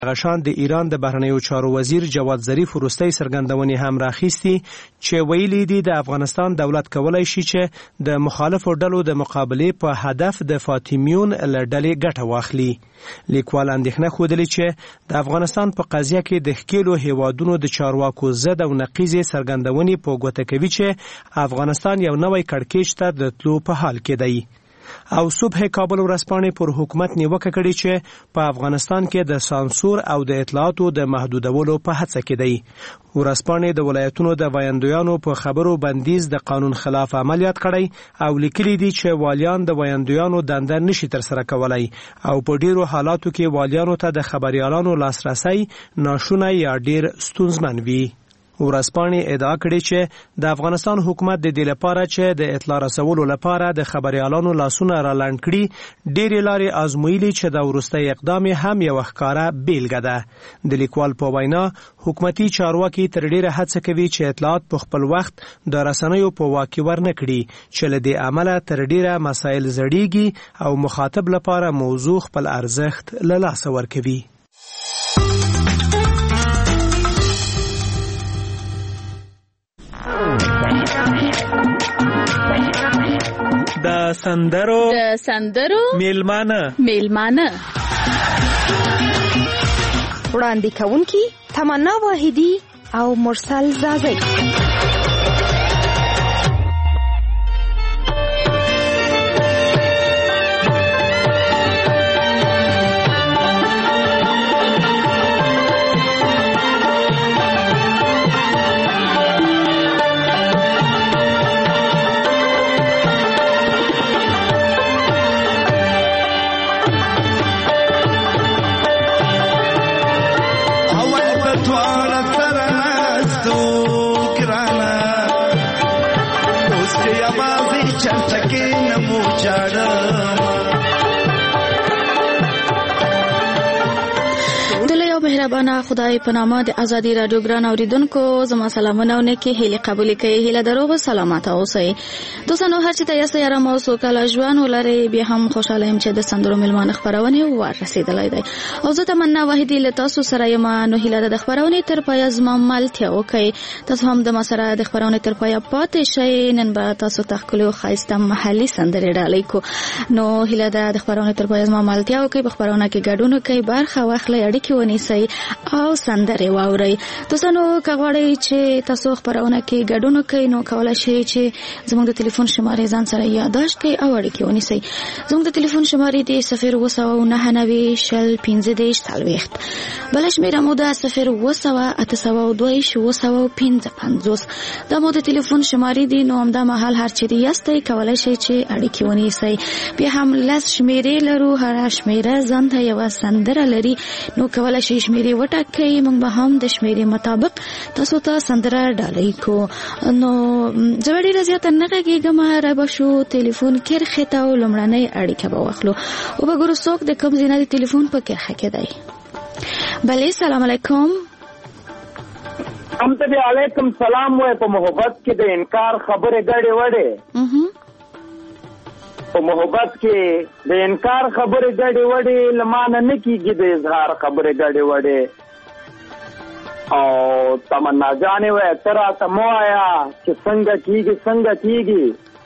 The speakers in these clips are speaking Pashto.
غشان د ایران د بهرنیو چارو وزیر جواد ظریف وروستۍ څرګندونې هم راخیستي چې ویلي دي د افغانستان دولت کولای شي چې د مخالفو ډلو د مقابلې په هدف د فاطمیون له ډلې ګټه واخلي. لیکوال اندېښنه ښودلې چې د افغانستان په قضیه کې د ښکېلو هیوادونو د چارواکو ضد او نقیضې څرګندونې په ګوته کوي چې افغانستان یو نوی کړکېچ ته د تلو په حال کې دی. او صبح کابل ورځپاڼې پر حکومت نیوکه کړې چې په افغانستان کې د سانسور او د اطلاعاتو د محدودولو په هڅه کې دی. ورځپاڼې د ولایتونو د ویاندویانو په خبرو بندیز د قانون خلاف عملیات کړی او لیکلي دي چې والیان د ویاندویانو دنده نشي ترسره کولای او په ډیرو حالاتو کې والیانو ته د خبريالانو لاسرسی ناشونی یا ډیر ستونزمن وي. ورځپاڼې ادعا کړې چې د افغانستان حکومت د دې لپاره چې د اطلاع رسولو لپاره د خبريالانو لاسونه را لنډ کړي ډېرې لارې آزمویلي چې د وروستۍ اقدام هم یو ښکاره بیلګه ده. د لیکوال په وینا حکومتي چارواکي تر ډېره هڅه کوي چې اطلاعات په خپل وخت د رسنیو په واک کې ورنه کړي چې له دې عمله تر ډېره مسایل زړیږي او مخاطب لپاره موضوع خپل ارزښت له لاسه ورکوي. د سندرو میلمانه وړاندې کوونکي تمنا واحدی او مرسل زازی. مهربانه خدای په نامه د ازادي رادیو ګران اوریدونکو زما سلامونه او نیکی هیله قبول کړئ. هیله دروغ سلامات اوسئ. دوستانو هر چې تاسو یې رامو سو کله ژوند ولري بیا هم خوشاله يم چې د سندرو ملمان خبرونه ور رسیدلای دی. او زه تمنا واحدی له تاسو سره یم. نو هیله د خبرونه تر پای زما ملتیا وکي. تاسو هم د مسره د خبرونه تر پای پاتې شئ. نن به تاسو تخکلو خاصه محلي سندرې ډالۍ کو. نو هیله د خبرونه تر پای زما ملتیا وکي. په خبرونه کې ګډون کوي برخه واخلئ اړیکې ونیسئ او سندرې واورئ. دوستانو کغواړئ چې تاسو خبرونه کې ګډون کوئ نو کولای شئ چې زموږ د ټلیفون شمارې ځان سره یادداشت کړئ او اړیکې ونیسئ. زموږ د ټلیفون شمارې دی 090 شل 15 40. بل شمېره مو ده 0802802 دا مو د ټلیفون شمارې دی. نو همدا مهال هر چیرې یاستئ کولای شئ چې اړیکې ونیسئ. بیا هم لس شمېرې لرو. هر شمېره ځان ته یوه سندره لري. نو کولای شئ شمېرې وټاکئ. موږ به هم د شمېرې مطابق تاسو ته سندره ډالۍ کو. نو زه ډېره زیاته نه غږېږم. رابه شو ټلیفون کرښې ته او لومړنۍ اړیکه به واخلو. وبګورو څوک د کوم ځای نه د ټلیفون په کرښه کې دی. بلې سلام علیکم. هم ته علیکم سلام. وای په محبت کې د انکار خبره ګډې وړې. په محبت کې د انکار خبره ګډې وړې لمانه نه کیږي د اظهار خبره ګډې وړې. او تمنا جانې وای ترا ته مو آیا چې څنګه کیږي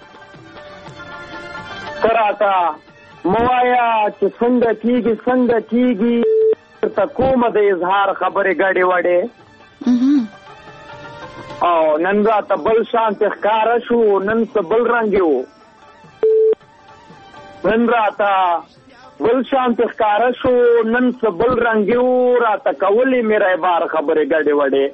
ترا ته مو آیا چې څنګه کیږي ته کومه د اظهار خبره ګډې وړې. او نن راته بل شانت ښکاره شو. نن څه بل رنګ یو. نن راته بل شانت ښکاره شو. نن څه بل رنګ یو. راته کولې میرا بار خبره ګډې وړې.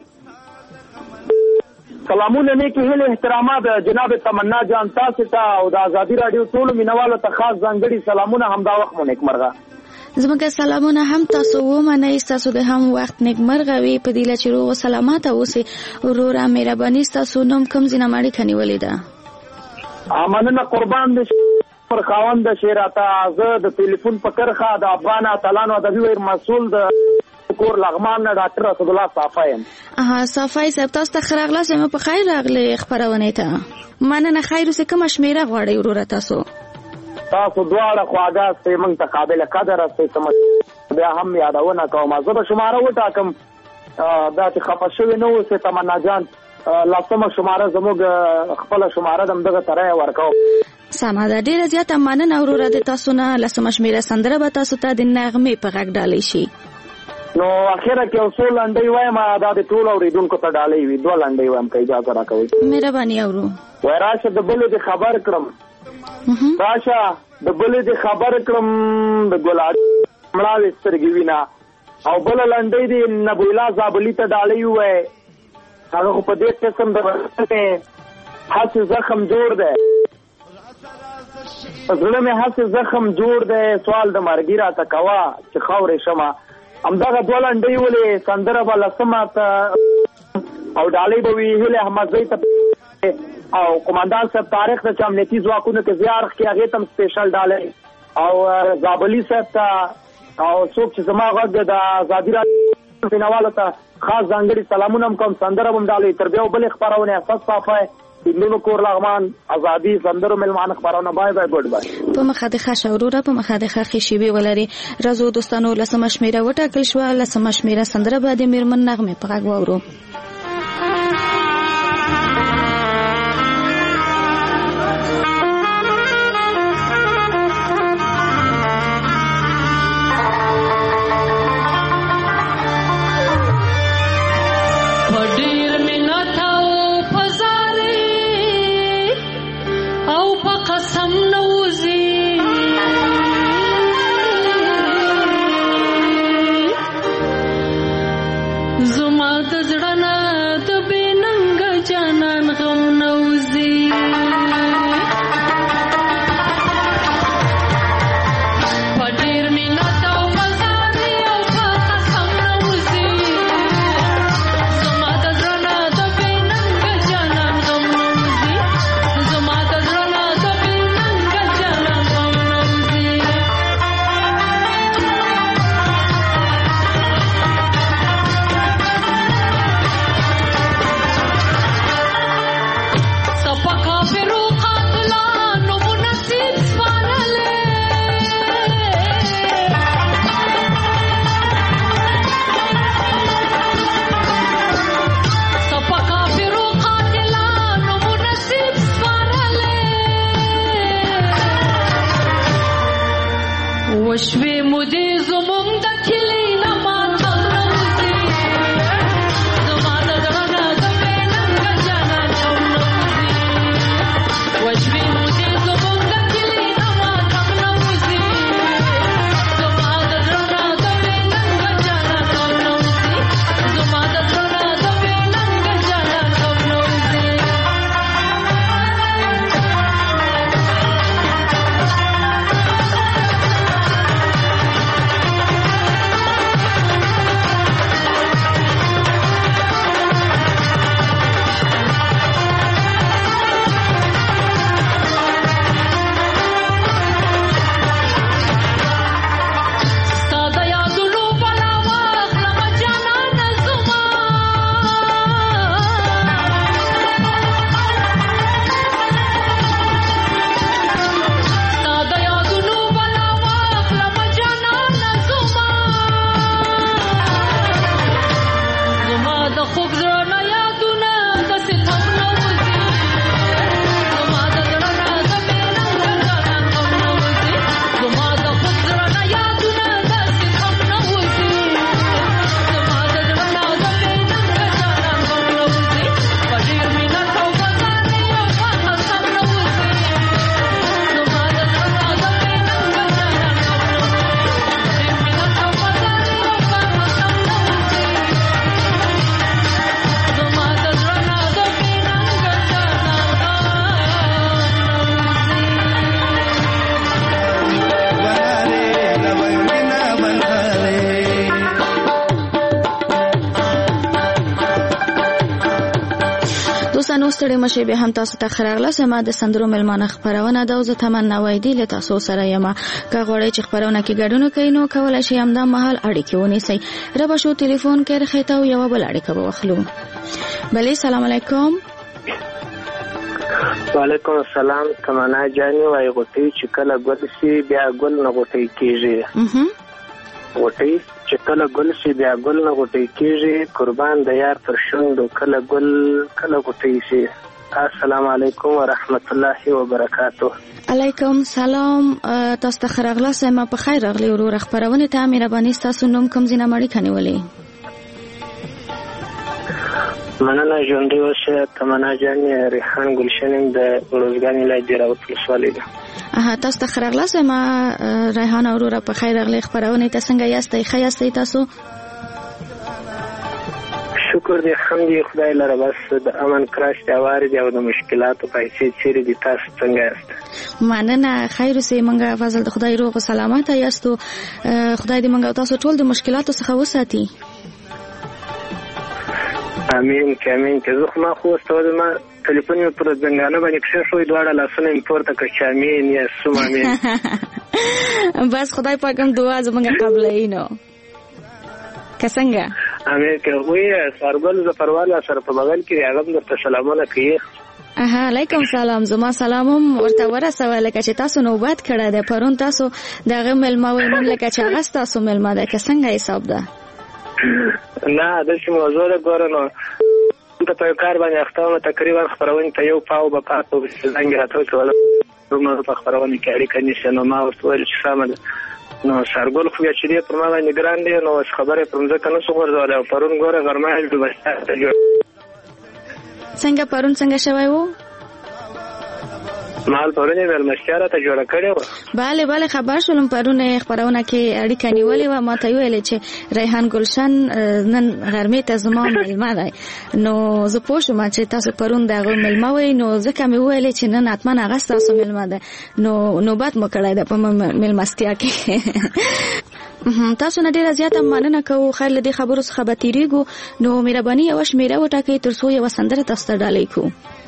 سلامونه نیکی هیله احترامات جناب تمنا جان تاسو ته او د ازادي رادیو ټول مینوالو ته خاص ځانګړي سلامونه. همدا وخت مو نیکمرغه. زموږ سلامونه هم تاسو ومنئ. تاسو د هم وخت نیکمرغه وي. په دې چې روغ سلامات اوسئ. وروره مهرباني تاسو نوم کوم ځای نه ماړي کنيولې ده؟ مننه قربان دې پر خاوند شیراته. زه د ټلیفون په کرخه د افغان اتلانو ادبي ویر مسؤل د کور لغمان نه ډاکټر اسد الله صافی یم. صافی صاحب تاسو ته خراغله سم په خیر راغلی خبرونه ته. مننه. خیر اوسه کوم شمیره غواړئ وروره تاسو؟ تاسو دواړه خواږه سي موږ ته قابل قدر اسئ. بیا هم یادونه کوم. زه به شماره وټاکم دا چې خفه شوي نه اوسې تمنا جان، لسمه شماره زموږ خپله شماره ده، همدغه سره یې ورکوم. سمه ده، ډېره زیاته مننه وروره د تاسو نه. لسمه شمېره سندره به تاسو ته د نغمې په غږ ډالۍ شي. نو اخره کې یو څو لنډۍ وایم، دا د ټولو اورېدونکو ته ډالۍ وي. 2 لنډۍ وایم که اجازه راکوئ. مهرباني اورو. وای راشه د بلې دې خبر کړم، راشه د بلې دې خبر کړم، د ګلاب مړاوې سترګې وینه. او بله لنډۍ دې نبویلا زابلي ته ډالۍ ووایي، هغه خو په دې قسم د هسې زخم جوړ دی، په زړه مې هسې زخم جوړ دی، سوال د مرګي راته کوه چې خاورې شمه. همدغه 2 لنډۍ ولې سندره به لسمه ته او ډالۍ به وي هیلې احمدزۍ ته او قمندان صاحب طارق ته چې امنیتي ځواکونو کې زیار کې هغې ته هم سپیشل ډالۍ، او زابلي صاحب ته او څوک چې زما غږ د ازادي راډیو مینوالو ته خاص ځانګړي سلامونه هم کوم. سندره به هم ډالۍ. تر بیا بلې خپرونې اساس صافی فلمونو کور لغمان ازادي سندرو ملمانه خبرونه. بای بای ګډ بای. په مخه د ښه شوروره په مخه د ښه شیبې ولري. راځو دوستانو لسمه شمېره وټاکل شوه. لسمه شمېره سندره به د میرمن نغمې په غږ واورو. ستړي مشه به هم تاسو ته خراغله سم د سندرو ملمانه خبرونه د اوزه تمنا وایدي له تاسو سره یم. که غواړئ چې خبرونه کې ګډون کړئ نو کولای شئ هم د محل اړیکې ونیسئ. رب شو ټلیفون کې رخته او یو بل اړیکه به واخلو. بله سلام علیکم. وعلیکم السلام. تمنا جاني وای غوټي چې کله ګل سي بیا ګل نه غوټي کیږي. غوټۍ چې کله ګل شي بیا ګل نه غوټۍ کېږي، قربان د یار پر شونډو کله ګل کله غوټۍ شي. السلام علیکم ورحمت الله وبرکاته. علیکم سلام. تاسو ته ښه راغلاست. ما په خیر راغلی وروره. خپرونې ته مهرباني ستاسو نوم کوم ځای نه اړیکه نیولې؟ مننه ژوندی اوسه. تمنا جانې ریحان ګلشن د روزګان ولایت جراوت ولسوالۍ ده. تاسو ته ښه راغلاست. ما ریحان وروره په خیر راغلی. خپرونې ته څنګه یاستئ؟ ښه یاستئ تاسو؟ شکر دې حمد خدای لره. بس د امن کراش دی وارد او د مشکلاتو پیسې چیرې دي. تاسو څنګه یاست؟ مننه خیر اوسئ. منګه فضل د خدای روغ او سلامت یاستو. خدای دې منګه تاسو ټول د مشکلاتو څخه وساتي. امين کامین. که زه ما خو واستو ما ټلیفون مې پر زنګانه باندې کښې شوې، دواړه لاسونه مې پورته کړ چې امین یا سم امین. بس خدای پاک هم دعا زموږ قبلوي نو که څنګه امین. که وایي سارګل ظفروالا سره په بغل کې هغه هم درته سلامونه کوي. علیکم سلام. زما سلام هم ورته ورسوه لکه چې تاسو نوبت کړی دی. پرون تاسو د هغه مېلمه وئ، نن لکه چې هغه ستاسو مېلمه دی. که څنګه حساب ده؟ نه داسې موضوع ده. ګوره نو ته په یو کار باندې اخته وم، تقریبا خپرونې ته یو پاو به پاته زنګ راته وکړل رومه په خپرونې کې اړیکه نیسي. نو ما ورته وویل چې سمه ده. نو سارګل خو بیا چې دی پر ما باندې ګران دی، نو اوس خبره پر مځکه نه شو غورځولی. او پرون ګوره غرمه ډوبستا ته جوړ څنګه پرون څنګه شوی و؟ مال پرونې مېلمستیا راته جوړه کړې وه. بله بله خبر شولم. پرون خپرونه کې اړیکه نیولې وه. ما ته یې ویلې چې ریحان ګلشن نن غرمې ته زما مېلمه دی. نو زه پوه شوم چې تاسو پرون د هغه مېلمه وئ، نو ځکه مې وویلې چې نن حتما هغه ستاسو مېلمه دی. نو نوبت مو کړی دی په مېلمستیا کې. تاسو نه ډیره زیاته مننه کوو. خیر له دې خبرو څخه به تېرېږو. نو مهرباني یوه شمېره وټاکئ تر څو یوه سندره تاسو ته ډالۍ کړو.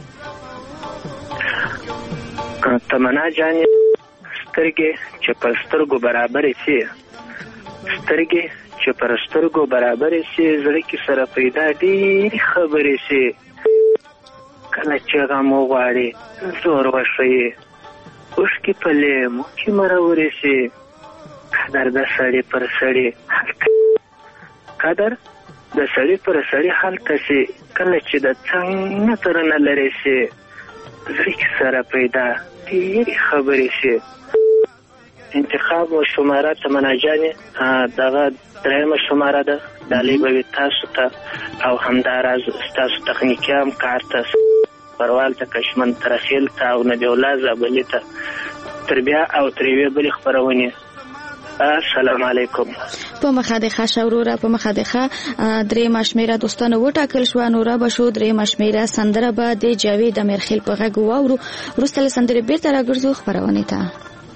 تمنا جانې سترګې چې پر سترګو برابرې شي، سترګې چې پر سترګو برابرې شي، زړه کې سره پیدا ډېرې خبرې شي. کله چې غم وغواړې زور وښیې، اوښکې په لیمو کې مرورې شي. قدر د سړي پر سړي قدر د سړي پر سړي هلته شي، کله چې د څنګ نه تر نه لرې شي. زړه کې سره پیدا ډېرې خبرې شي. انتخاب و شماره تمنا جانې دغه درېیمه شماره ده. ډالۍ به وي تاسو ته او همداراز ستاسو تخنیکي همکار ته، پروال ته، کشمن ترخیل ته او نبی الله زابلي ته، تر بیا او تر یوې بلې خپرونې. السلام علیکم. په مخه د ښه وروره، په مخه د ښه. درېیمه شمېره دوستانو وټاکل شوه. نوره به شو درېیمه شمېره سندره به د جاوید امیرخیل په غږ واورو. وروسته له سندرې بېرته راګرځو خپرونې ته.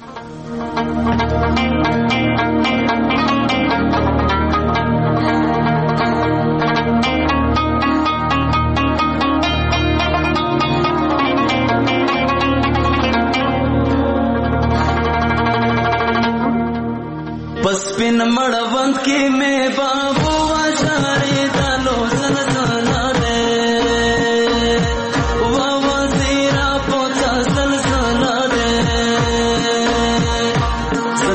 پسپن مړوند کې مې بابو واشارې دالو سلسله ده و وزیرا پوتا سلسله ده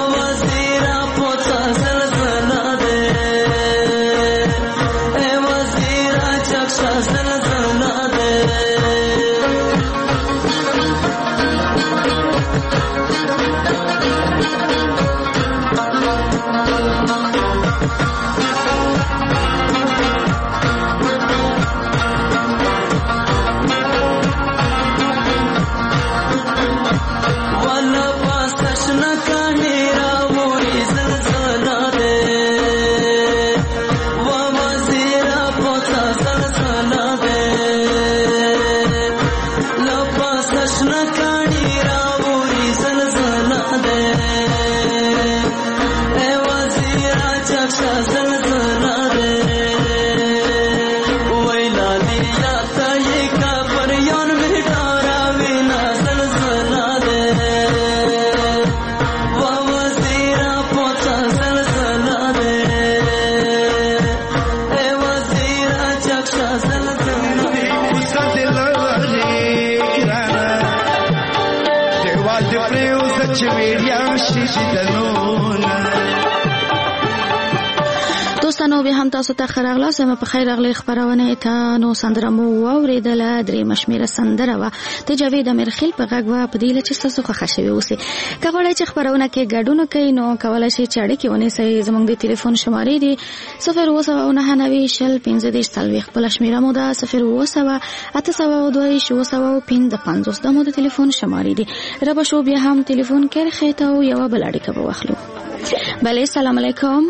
دوستانو به هم تاسو ته ښه راغلاست. په خیر راغلی خپرونه ته نو سندره مو واورېدله. درېیمه شمېره سندره وه د جاوید امیرخیل په غږ وه. په دې هیله چې ستاسو خوښه شوې اوسې. که غواړئ چې خپرونه کې ګډون وکړئ نو کولی شئ چې اړیکې ونیسئ. زموږ د تلیفون شمارې دي 079901540. بله شمېره مو ده 08028025750. دا مو د تلیفون شمارې دي. ربه شو بیا هم تلیفون کرښې ته او یوه بله اړیکه به واخلو. بله سلام علیکم.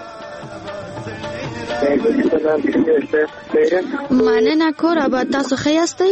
مننه کور آباد. تاسو ښه یاستئ؟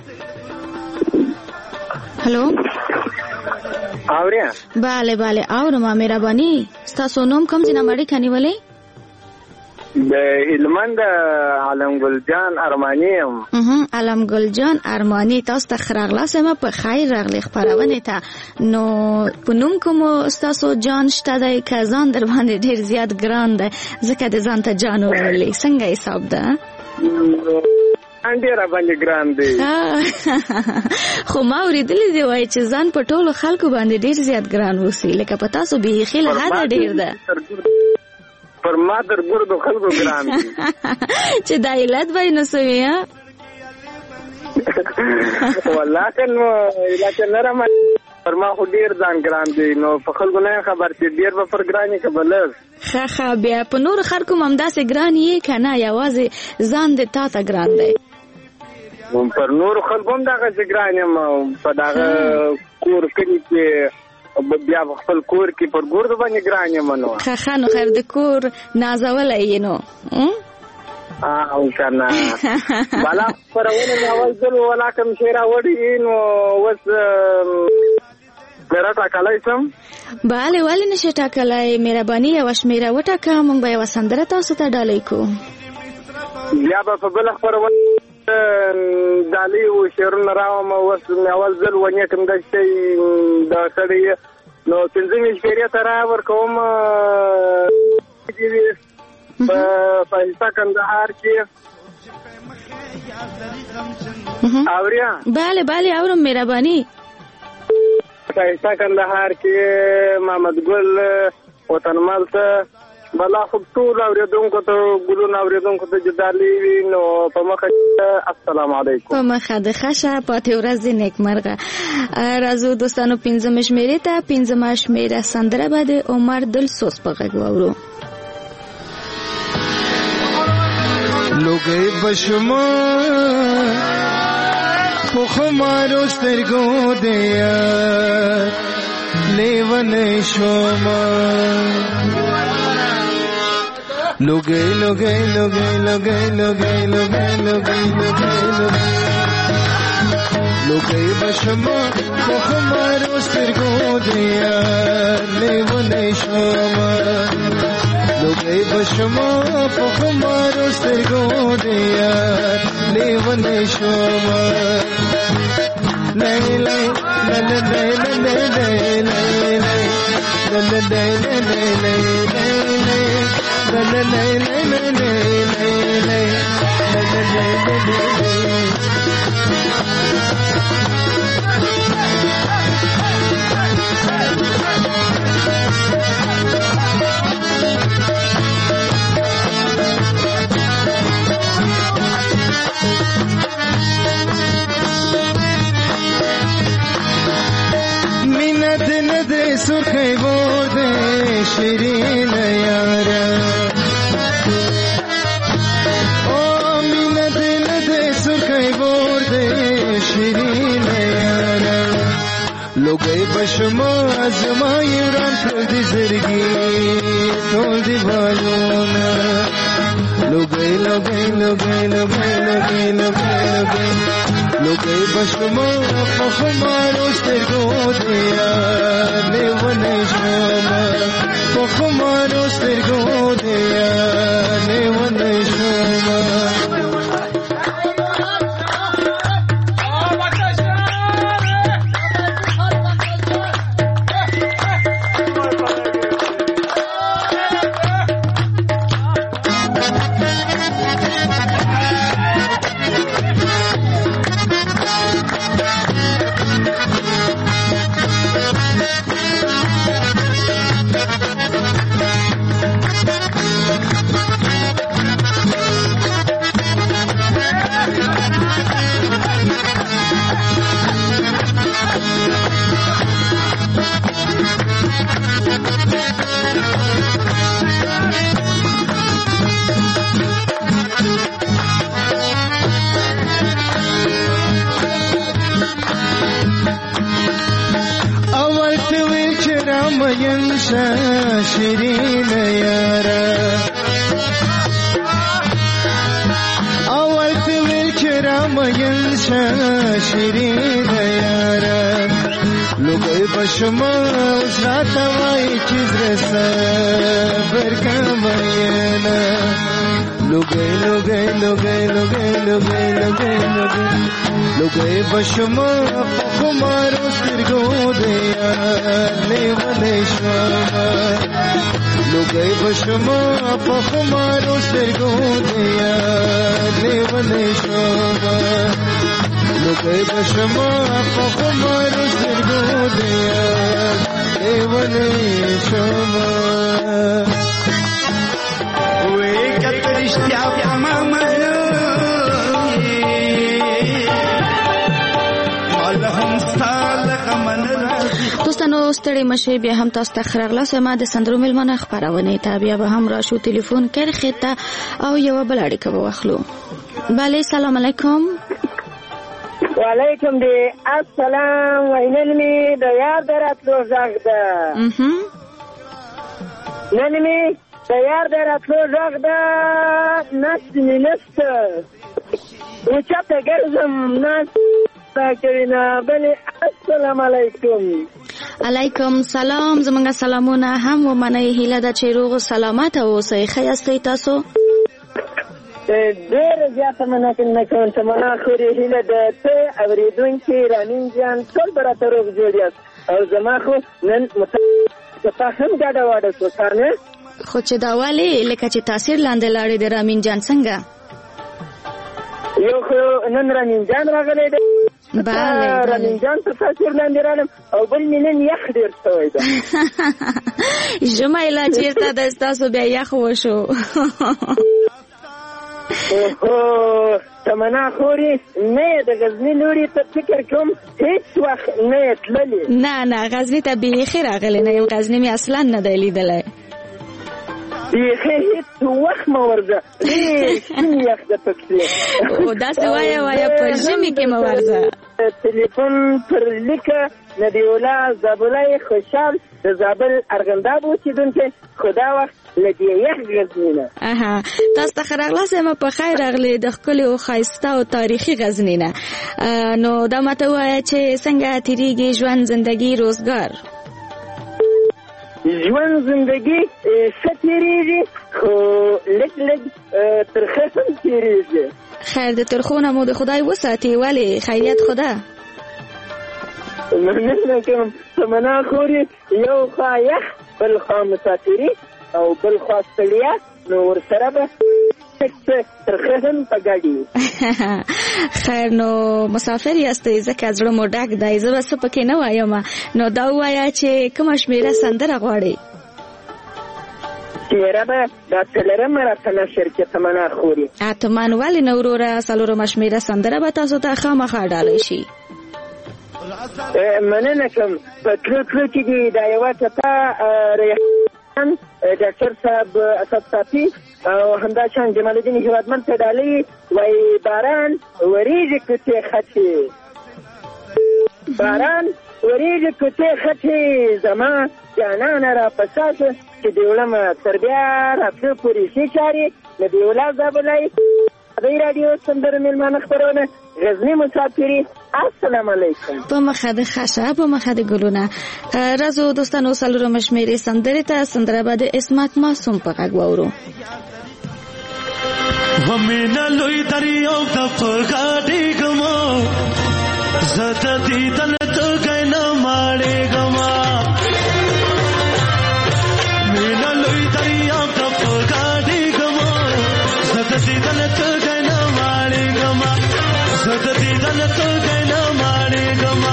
هلو اوریا؟ بله بله اورم. مهرباني ستاسو نوم کوم ځای نه اړیکه نیولې؟ د هلمند علمګل جان ارمانی یم. علمګل جان ارمانی، تاسو ته ښه راغلاست. په خیر راغلی خپرونې ته. نو په نوم کوم ستاسو جان شته دی که ځان در باندې ډېر زیات ګران دی ځکه د ځان ته جان وویلې؟ څنګه حساب ده؟ ډېره باندې ګران دی. خو ما اورېدلي دي وایي چې ځان په ټولو خلکو باندې ډېر زیات ګران اوسي، لکه په تاسو بیخي له حده ډېر ده. پر ما در ګردو خلکو ګران دی. چې دا علت به یې نو څه وي؟ والله که نه رامه پر ما خو ډېر ځان ګران دی. نو په خلکو نه خبر چې ډېر به پر ګران یې که به لږ. ښه بیا په نورو خلکو هم همداسې ګران یې که نه یوازې ځان د تا ته ګران دی؟ پر نورو خلکو هم دغسې ګران یم. په دغه کور کلي کې بیا په خپل کور کې پر ګردو باندې ګران یم. نو ښه نو خیر د کور نازولی یې نو او که نه بالا خپرونه مې اول ځل ولا کوم شی راوړي نو اوس زه ټاکلی شم؟ بله ولې نشي ټاکلی؟ مهرباني یوه شمېره وټاکه، موږ به یوه سندره تاسو ته ډالۍ کوو. بیا به په بله خپرونه ډالۍ و شعرونه راوړم. اوس مې اول ځل ونیټم دا شی دغه کړی نو 5 شپېرې ته را ورکوم په پایسته کندهار کې. اوریا؟ بله اورم مهرباني. پایسته کندهار کې محمد ګل وطنمل ته بلا خو ټول اورېدونکو ته ګلونه اورېدونکو ته جدالي وي نو په مخه السلام علیکم. په مخه د ښه پاتې ورځ دې نیکمرغه. راځو دوستانو 5 شمېرې ته. 5 شمېره سندره به د عمر دلسوز په غږ واورو. لوګي بشما په خمارو سترګو دیا لیونه شوما لوګي لوګي لوګي لوګي لوګي لوګي لوګي لوګي بشما په خمارو سترګو دیا لیونه شوما لوګي بشما په خمارو سترګو دیا لیونه شوما لای لای لای لای لای لای شیرین یاره او مینه دل ده سرخی برده شیرین یاره لوگی بشما از ما ایران کردی زرگی تول دی بالونه لوگی لوگی لوگی لوگی لوگی لوگی لوگی بشما پخمارو سترگو دیا لیونه شما پخمارو سترگو دیا لیونه شما شیرین یاره اول تویل چرا مینشا شیرین یاره لوگی بشما زاتوای چیز رسا برکماینا لوگی لوگی لوگی لوگی لوگی لوگی لوگی لوگی بشما پخمارو سترگو دیا لیونه شما لوگی بشما پخمارو سترگو دیا لیونه شما لوگی بشما پخمارو سترگو دیا لیونه شما وی کترشتیا پما دوستانو ستړي مشه بیا هم تاسو ته خرغله سما د سندرو ملمنه خبرونه ته بیا به هم راشو ټلیفون کرخه ته او یو بل اړیکه به واخلو. بله سلام علیکم. وعلیکم دی السلام وینل می د یار دراتلو زغ ده نن می د یار دراتلو زغ ده نسنی نسته و چاته ګرځم ناس کرینا بله السلام علیکم. علیکم سلام. زمونږ سلامونه هم ومنئ. هیله ده چې روغ سلامت اوسئ. ښه یاستئ تاسو؟ ډېره زیاته مننه کوم تمنا خورې هیله ده ته اورېدونکي رامین جان ټول به راته روغ جوړ یاست او زما خو نن تا هم ګډه واډه شو کنه خو چې دا ولې لکه چې تاثیر لاندې لاړې د رامین جان څنګه یو خو نن رامین جان راغلی دی بله رامین جان په تاثیر لاندې راغلم او بل مې نن یخ ډېر شوی ده ژمی لا چېرته ده ستاسو بیا یخ وشو تمنا خوري نه د غزني لوري ته فکر کوم هیڅ وخت نه تللی نه غزني ته بیخي راغلی نه یم غزني مې اصلا نه دی لیدلی بیخي هیڅ وخت مه ورځه ډېر سپین یخ ده پکې او داسې وایه په ژمي کې مه ورځه تلیفون پر لیکه نبی الله زابلای خوشحال د زابل ارغنداب اوسېدونکی خو دا وخت له دې یخ غزني نه تاسو ته ښه راغلاست یم په خیر راغلې د ښکلې او ښایسته او تاریخي غزني نه نو دا ماته ووایه چې څنګه تېرېږي ژوند زندګي روزګار ژوند زندگی ښه تېرېږي خو لږ ترخه هم تېرېږي خیر د ترخو نه مو د خدای وساتي ولې خیریت خو ده مننه کوم تمنا خورې یو خوا یخ بل خوا مسافري او بل خوا ستړیا نو ورسره به ترخه هم په ګډي خیر نو مسافر یاستئ ځکه زړه مو ډک دی زه به څه پکې نه وایم نو دا ووایه چې کومه شمېره سندره غواړئ شمېره به دا څلورمه راته نشر کې تمنا خورې اتمان ولې نه وروره څلورمه شمېره سندره به تاسو ته خامخا ډالۍ شي مننه کوم په تلو کې دي دا یوه چپه ډاکټر صاحب اسد صافي او همداشان جمال الدین هیوادمند پیډالي وایي باران وریږي کوڅې خټې باران وریږي کوڅې خټې زما جانانه راپساسه چې دیوړمه تر بیا راتلو پورې ښې چارې د دیولا زابلای د رادیو سندره میلمانه خپرونه غزنی مسافری. السلام علیکم. په مخه د خاشه په مخه د ګلونه رازو دوستانو سلورم شمیرې سندره ته سندره بعد اسمت معصوم په غږ واورو. ومینا لوی دریاو د پغاډي ګمو زړه دې دل ته کینا ماړې ګما مینا لوی دریاو د پغاډي ګمو زړه دې دل ته کینا ماړې ګما زړه دې دل ته کینا ماړې ګما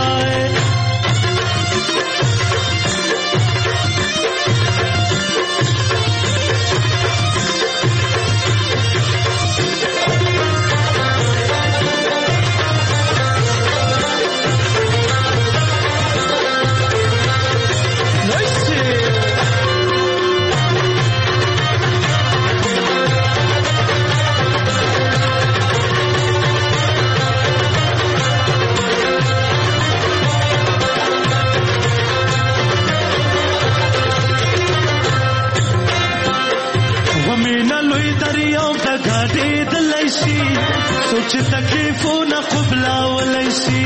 सोच तकलीफों न खुबला वलैसी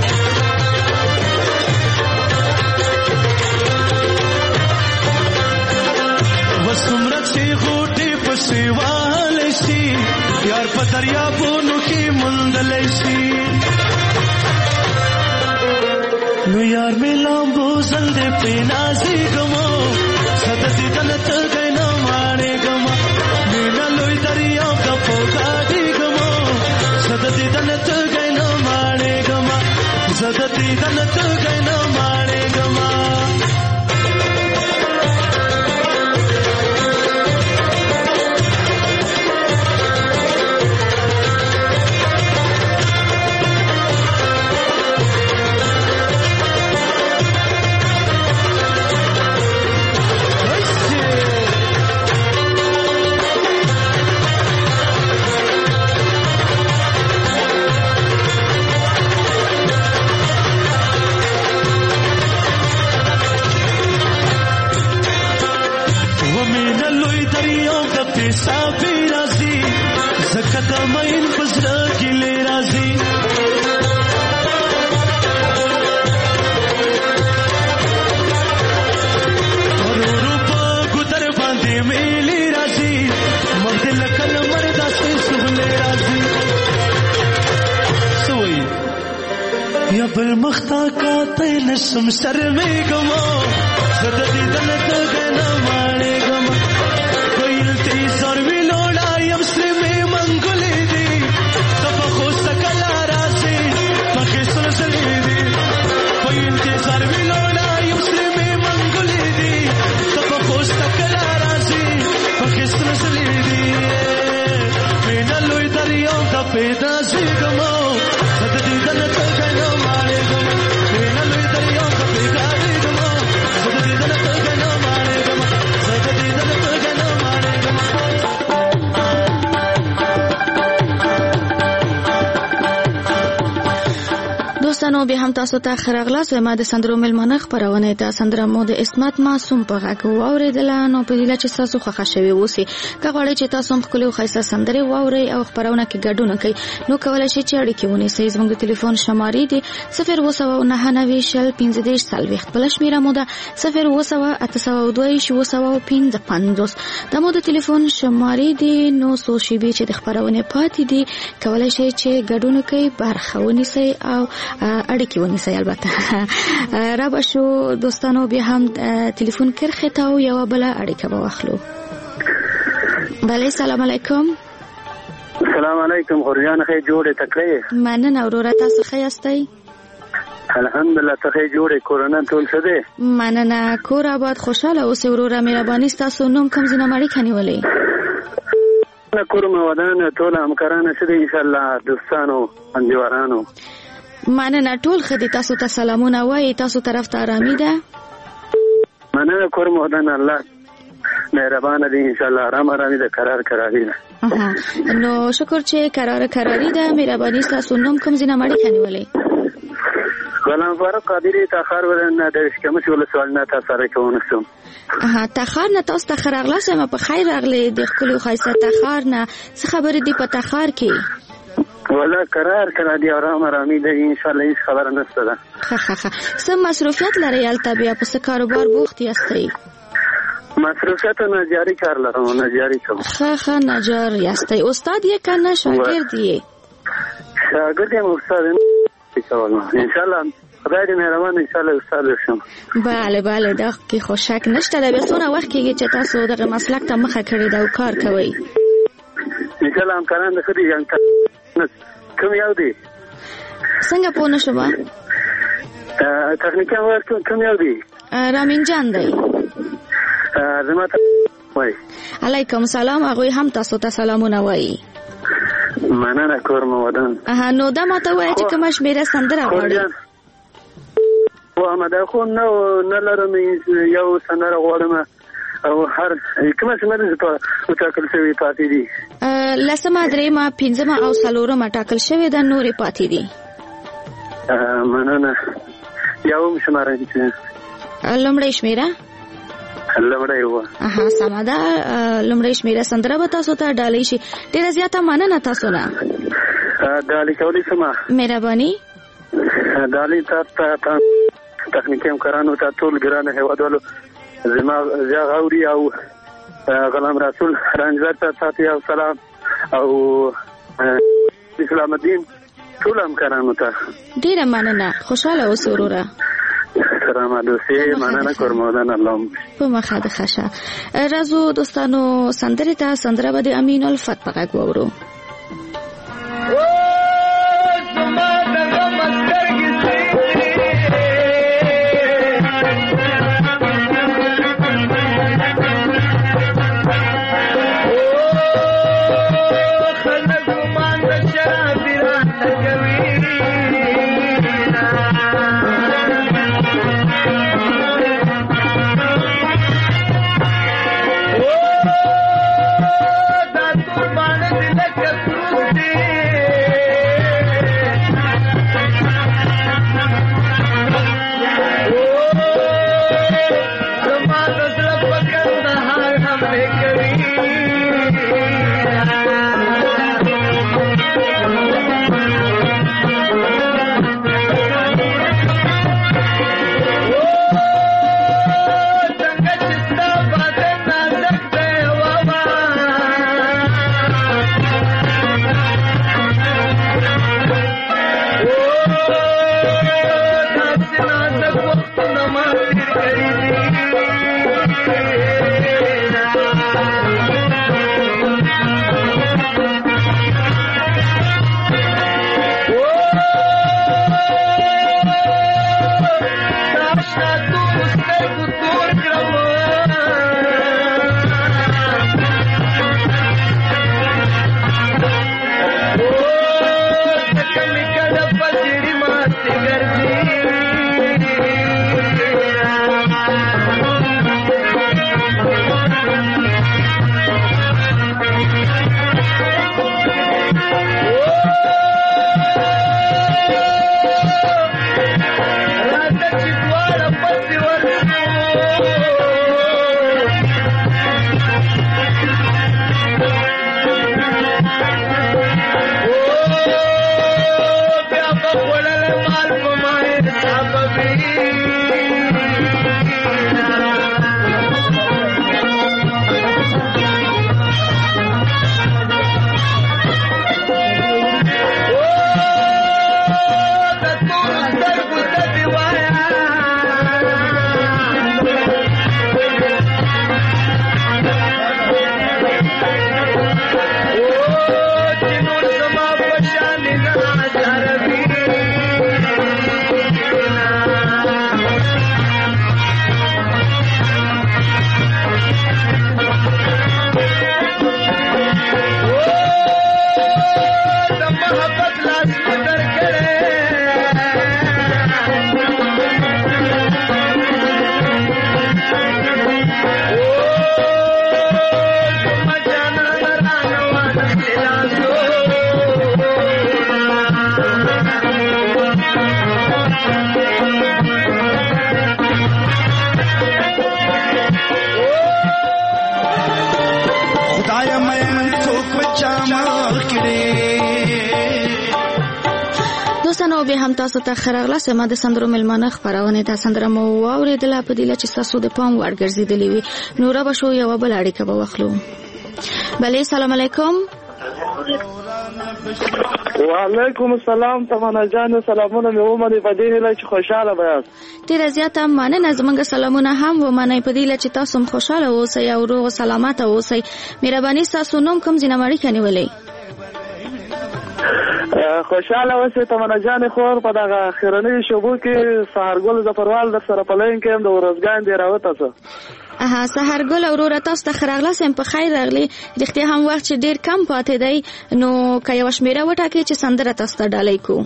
वसुमरत से गोटे पसेवा लैसी यार पतरिया बोनु की मुंदलैसी नो यार मिला बोझल दे पे नाजी गमो सदती दलत गए न मारे गमा मीना लोई दरिया का पोगाड़ी زدتی دنت گینا مانے گما زدتی دنت گینا مانے گما साबी राजी زکت مین پزړه کې لې راځي ورورو په ګدر باندې میلې راځي مرد لکل مردا سې سهلې راځي سوې یا بل مختا کا ته نسم سر مې ګمو زده دې دلته غنا ماړې ګمو پیدا سی گمو زدی دلت گنا مارے گمو مینا لوی دریا کا پیدا سی گمو زدی دلت گنا مارے گمو زدی دلت گنا مارے گمو دوستانو به هم تاسو ته خرغلاس و ما د سندرو ملمنه خبرونه ته سندره مو د اسمت معصوم په غږ واوریدل نو په دې چې تاسو خوښ شوي وسی کغړی چې تاسو هم خپل خیسه سندره واوري او خبرونه کې ګډون کوي نو کولای شئ چې اړیکه ونیسئ زموږ د ټلیفون شمارې دي 0299015 بل شمیره مو ده 0298215 د مو د ټلیفون شمارې دي نو سو شی به چې د خبرونه پاتې دي کولای شئ چې ګډون کوي برخه ونیسئ او اړیکه ونیسئ البته را بشو دوستانو بیا هم ټلیفون کرخه تا او یو بل اړیکه واخلو. بله سلام علیکم. سلام علیکم غریان خې جوړه تکړه مننه اورورا تاسو ښه یاستئ؟ الحمدلله ته خې جوړه کورونه ټول څه دي؟ مننه کور آباد خوشاله اوسئ اورورا مهرباني تاسو نوم کوم ځنه مړی کني ولې؟ نه کورم ودان ټول همکارانه شه ان شاء الله دوستانو اندیوارانو مننه ټول خدي تاسو ته سلامونه وایي تاسو طرف ته آرامي ده؟ مننه کورم ودان الله مهربانه دي ان شاء الله آرام د قراری ده. نو شکر چې قراری ده. مهرباني تاسو نوم کوم ځای نه مړی کنيولې؟ غلام فاروق قادری تاخر ورنه د شکمش ول سوال نه تاسو سره کوم نشم. تاخر نه تاسو تاخر اغلاسم په خیر اغلی د خپل خاصه تاخر نه څه خبر دي په تاخر کې؟ ولا قرار دی آرامي ده ان شاء الله هیڅ خبره نشته ده. سم مصروفیت لري البته بیا په کاروبار بوخت یاستئ؟ مصروفیت نجاری کار لرم نجاری کوم. نجار یاستئ. استاد یې کنه شاگرد یې؟ شاگرد یم استاد ان شاء الله خدای دې مهربان ان شاء الله استاد شم. بله دا کې خو شک نشته. دا څونه وخت کېږي چې تاسو دغه مسلک ته مخه کړی دا او کار کوئ؟ ان شاء الله همکاران د خدي ځان کوم یو دی څنګه پوه نشم؟ تخنیکي ورته کوم یو دی؟ رامین جان دی. زما ته وای علیکم سلام. هغه هم تاسو ته سلامونه وایي. مننه کور مو ودان. نو دا ماته وایي چې کومه شمیره سندره غواړي؟ ما خو نه لرم یو سندره غواړم او هر کومه سندره چې ټاکل شوی پاتې دي. لسمه درېمه پنځمه او څلورمه ټاکل شوی ده، نورې پاتې دي. مننه. یو شماره دي لومړی شمیره لمړی و. سمه ده. لومړی شمیره سندره به تاسو ته ډالۍ شي. ډېره زیاته مننه تاسو نه. ډالۍ کولی شم؟ مهرباني. ډالۍ ته تخنیکي همکارانو ته ټول ګرانه هیوادوالو زما غوري او غلام رسول رنجبر ته ساتي او سلام او اسلام الدین ټول همکارانو ته ډېره مننه. خوشاله اوسئ وروره. سلام دوستي مننه کوم. الله په مخه د خشه. راځو دوستانو سندره ته. سندره به د امین الفت په غږ واورو. Let's go. چامخ کړي. دوستانو به هم تاسو ته خراغله سم د سندرو ملمنه خبرونه د سندره مو واوریدله په دې چې تاسو د پام وړ ګرځیدلی وي. نو را به شو یو بل اړیکه به واخلو. بله سلام علیکم. وعلیکم السلام تمنا جان. سلامونه مې ومني په دې هیله چې خوشاله بیاست. ډیره زیاته مننه. زمونږ سلامونه هم ومنئ په دې چې تاسو هم خوشاله اوسئ او روغ سلامت اوسئ. مهرباني تاسو نوم کوم ځای نه مړی کنيولې؟ خوشاله اوسئ تمنا جان. خور په دغه خیرنۍ شوبو کې سهارګل ظفروال در سره په لین کې هم د ورځګان دی راوته څه. سهارګل وروره تاسو ته خراغله سم په خیر راغلی. رښتیا هم وخت چې ډیر کم پاتې دی نو که یو شمیره وټاکئ چې سندره تاسو ته ډالۍ کو.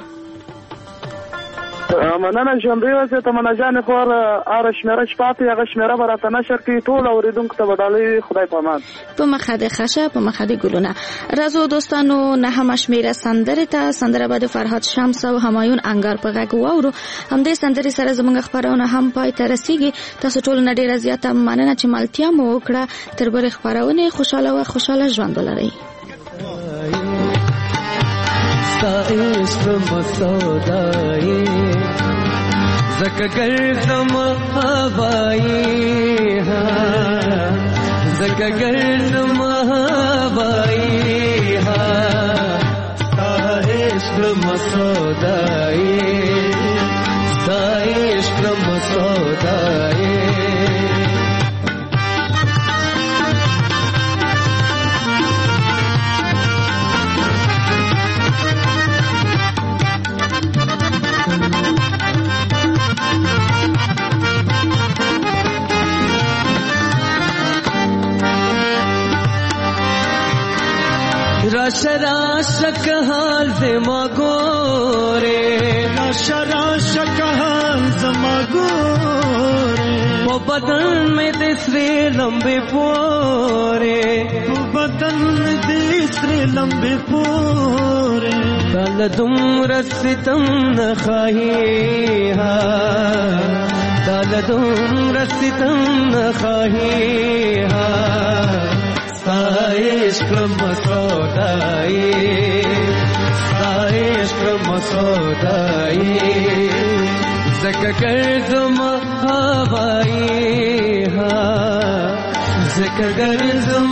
مننه ژوندۍ اوسئ تمنا جان. خور هره شمیره چې پاتې هغه شمیره به راته نشر کړي ټول اوریدونکو ته به ډالۍ. خدای په امان. په مخه د خشه په مخه د ګلونه. راځو دوستانو نهمه شمیره سندره ته. سندره به د فرهاد شمس او همایون انګار په غږ واورو. همدې سندرې سره زموږ خبرونه هم پای ته رسیږي. تاسو ټول نه ډیره زیاته مننه چې ملتیا مو وکړه. تر بلې خبرونه خوشاله او خوشاله ژوند ولرئ. زکه ګرځم هوایی ها زکه ګرځم هوایی ها ستا عشق مسودای ستا عشق مسودای राशा कहाल ज़मा गोरे राशा कहाल ज़मा गोरे वो बदन में तीसरे लंबे पोरे वो बदन में तीसरे लंबे पोरे दल तुम रसितम न खाही हा दल तुम रसितम न खाही हा عشق مسودای عشق مسودای زکه گردم هوایی ها زکه گردم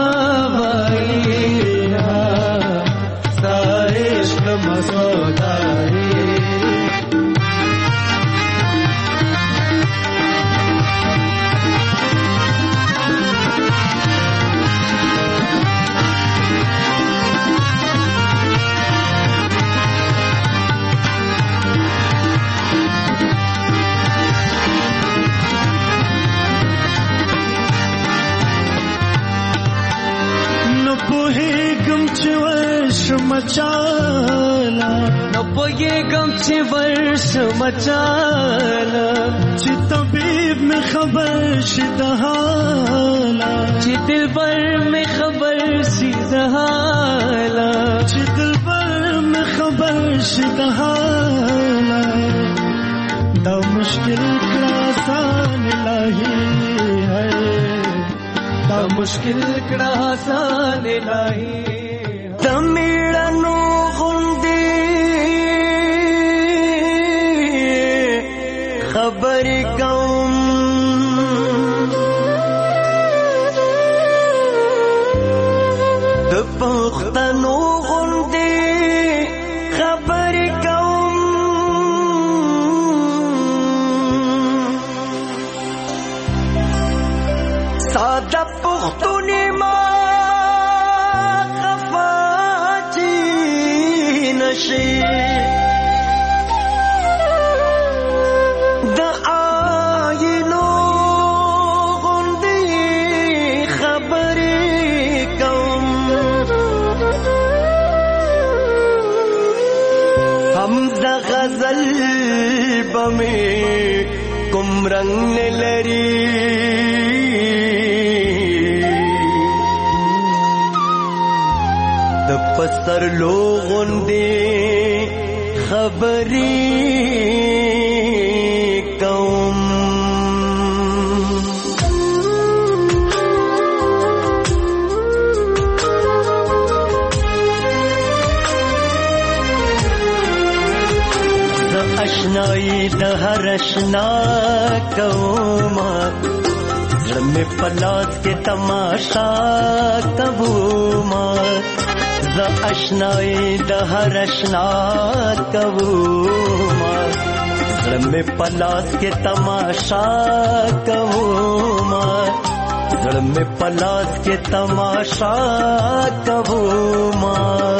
هوایی ها عشق مسودای मचाला न पोये गम चे वर्ष मचाला ची तबीब में खबर शिदहाला ची दिलबर में खबर शिदहाला ची दिलबर में खबर शिदहाला दा मुश्किल का आसान इलाही है दा मुश्किल का आसान इलाही तमिळनु गुंदी खबर कौम द पख्तनु गुंदी खबर कौम सादा पख्तुनी د آینو غوندې خبرې کوم حمزه غزل بمې کوم رنگ نه لري د پسر لوغوندې خبرې کوم اشنایی د هر اشنا کوما زړه مې پلاس کې تماشا کوما ز اشنایی د هر اشنا کوما زړه مې پلاس کې تماشا کوما زړه مې پلاس کې تماشا کوما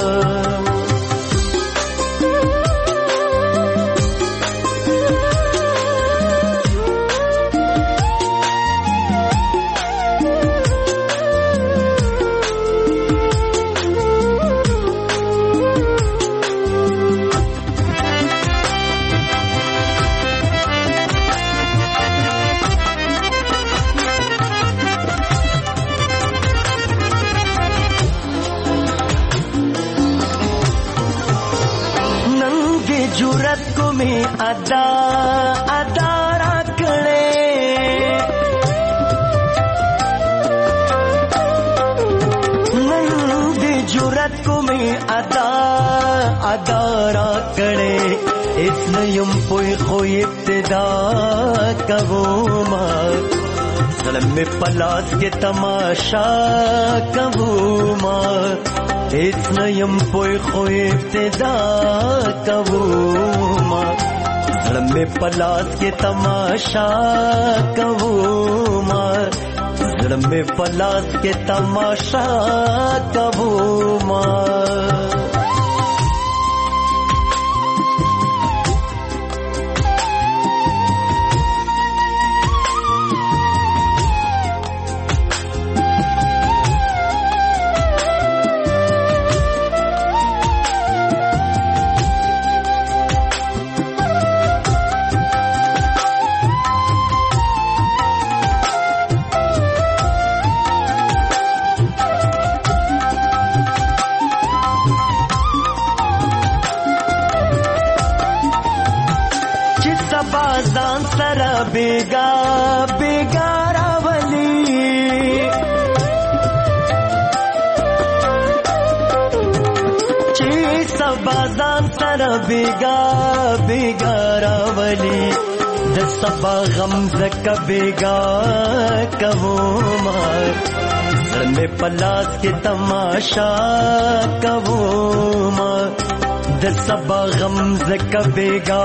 ادا ادا را کړې نن دې جرأت کومې ادا ادا را کړې اس نیم پوي خو ابتدا کوما زړه مې پلاس کې تماشا کوما اس نیم پوي خو ابتدا کوما زړه مې پلاس کې تماشا کوما زړه مې پلاس کې تماشا کوما बेगा बेगा रावली ची सबा सर बेगा बेगा रावली द सबा गमज कबेगा कवोमा सर में पलास के तमाशा कवोमा द सबा गमज कबेगा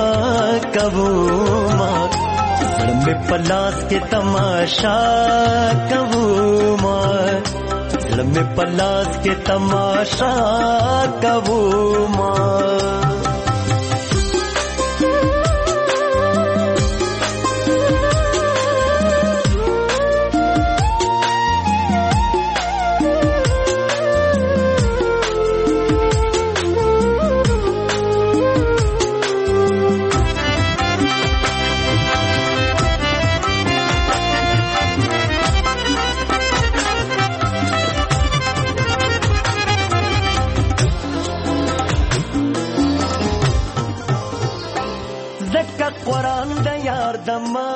कवोमा सर में पलास के तमाशा कवोमा सर में पलास के तमाशा कवोमा قرآن د یار د ما